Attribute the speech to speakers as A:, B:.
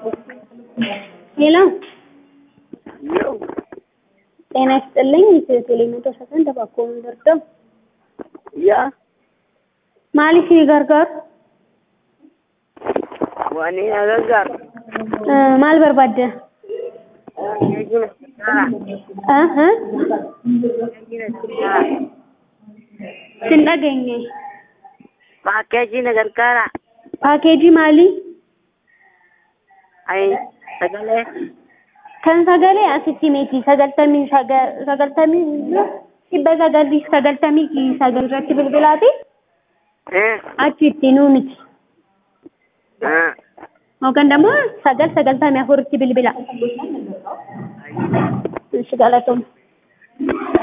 A: ሄሎ
B: Yo,
A: ጤና ይስጥልኝ። ቴሌሜቶ ሰከንድ ተባኮ ምንደርደው
B: ya,
A: ማሊሽ ይገርጋር
B: wani agar
A: ማል በርባደ አህ ስንደገኘ
B: package nagar kara
A: ፓኬጂ ማሊ
B: ay sagale
A: kan sagale asitimeti sagaltami ibbazagalli sagaltami ki sagalratti bilbilati achitti nuuniti hogan damo sagaltami afuritti bilbila sigalatum